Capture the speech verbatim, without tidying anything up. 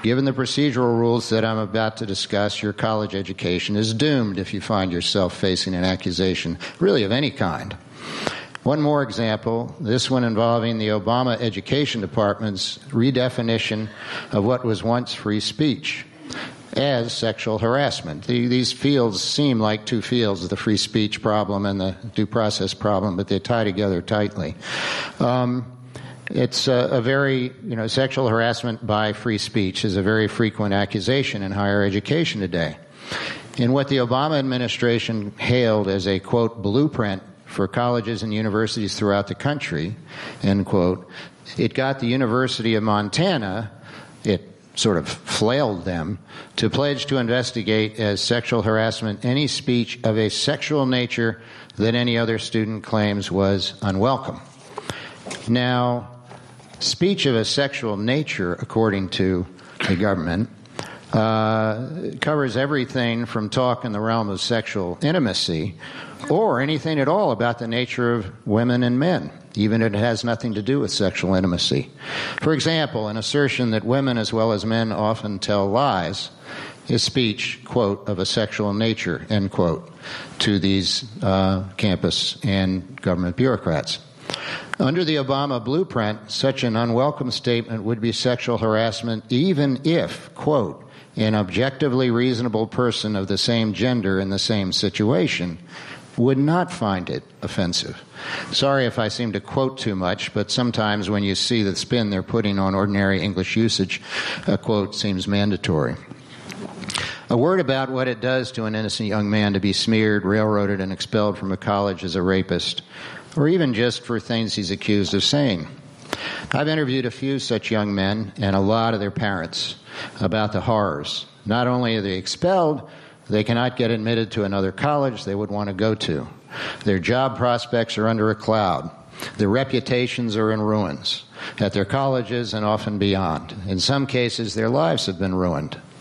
Given the procedural rules that I'm about to discuss, your college education is doomed if you find yourself facing an accusation, really of any kind. One more example, this one involving the Obama Education Department's redefinition of what was once free speech as sexual harassment. The, these fields seem like two fields, the free speech problem and the due process problem, but they tie together tightly. Um, it's a, a very, you know, sexual harassment by free speech is a very frequent accusation in higher education today. In what the Obama administration hailed as a, quote, blueprint for colleges and universities throughout the country, end quote, it got the University of Montana, it sort of flailed them, to pledge to investigate as sexual harassment any speech of a sexual nature that any other student claims was unwelcome. Now, speech of a sexual nature, according to the government, uh, covers everything from talk in the realm of sexual intimacy or anything at all about the nature of women and men, even if it has nothing to do with sexual intimacy. For example, an assertion that women as well as men often tell lies is speech, quote, of a sexual nature, end quote, to these uh, campus and government bureaucrats. Under the Obama blueprint, such an unwelcome statement would be sexual harassment even if, quote, an objectively reasonable person of the same gender in the same situation would not find it offensive. Sorry if I seem to quote too much, but sometimes when you see the spin they're putting on ordinary English usage, a quote seems mandatory. A word about what it does to an innocent young man to be smeared, railroaded, and expelled from a college as a rapist, or even just for things he's accused of saying. I've interviewed a few such young men and a lot of their parents about the horrors. Not only are they expelled, they cannot get admitted to another college they would want to go to. Their job prospects are under a cloud. Their reputations are in ruins at their colleges and often beyond. In some cases, their lives have been ruined.